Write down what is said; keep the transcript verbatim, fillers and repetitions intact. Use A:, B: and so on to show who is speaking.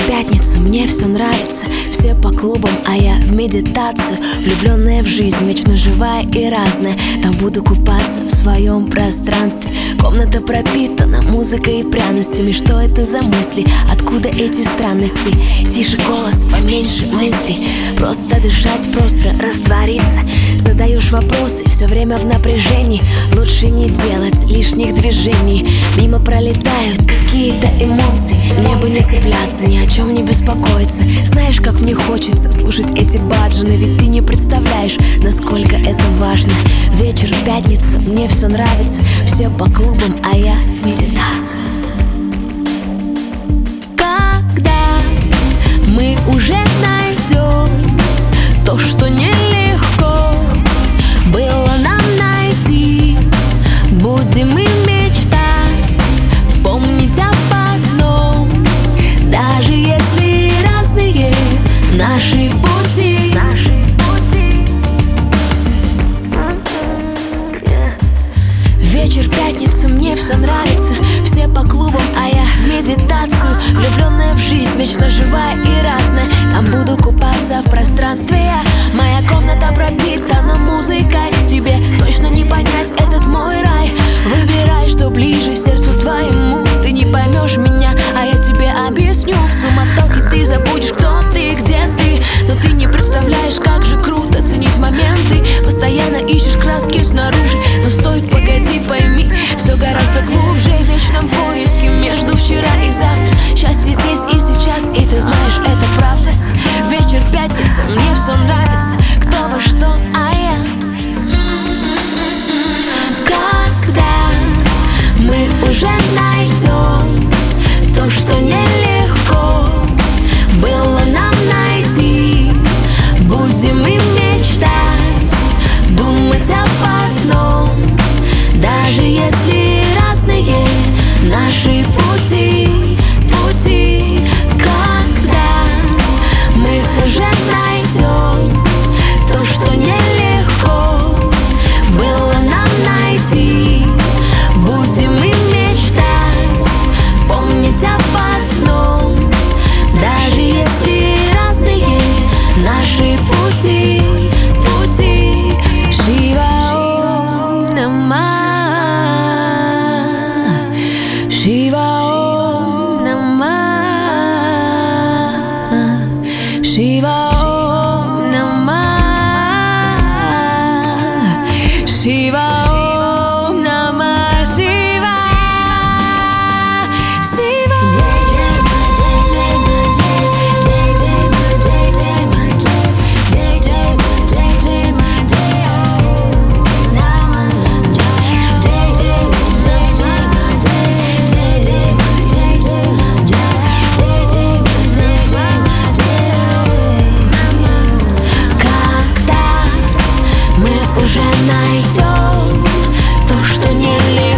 A: пятница, мне все нравится. Все по клубам, а я в медитацию. Влюбленная в жизнь, вечно живая и разная. Там буду купаться в своем пространстве. Комната пропитана музыкой и пряностями. Что это за мысли? Откуда эти странности? Тише голос, поменьше мыслей. Просто дышать, просто раствориться. Задаешь вопросы, все время в напряжении. Лучше не делать лишних движений. Мимо пролетают какие-то эмоции. Мне бы не цепляться, ни о чем не беспокоиться. Знаешь, как мне хочется слушать эти баджаны. Ведь ты не представляешь, насколько это важно. Вечер, пятница, мне все нравится. Все по клубам, а я в медитации. Когда мы уже найдем то, что нелегко было нам найти, будем мы мечтать, помнить об одном. Даже если разные наши пути, вечер, пятница, мне все нравится. Все по клубам, а я в медитацию. Влюбленная в жизнь, вечно живая и разная. Там буду купаться в пространстве я. Моя комната пропитана музыкой. Тебе точно не понять этот мой рай. Выбирай, что ближе сердцу твоему. Ты не поймешь меня, а я тебе объясню. В суматохе ты забудешь, кто ты, где ты. Но ты не представляешь, как же круто ценить моменты. Постоянно ищешь краски снаружи, но стоит, погоди, пойми, все гораздо глубже. В вечном поиске между вчера и завтра. Счастье здесь и сейчас, и ты знаешь, это правда. Вечер, пятница, мне все нравится. Кто во что, а я. Когда мы уже найдем то, что нелегко было нам найти, будем и мечтать, думать об одном. Даже если разные наши пути, пути. Когда мы уже найдем то, что нелегко было нам найти, будем и мечтать, помнить об одном. Даже если разные наши пути, пути. Шива Ом Намah, Шива Ом Намah, Шива Ом Намah, Шива Ом Намah, Шива, Шива. Уже найдем то, что нелегко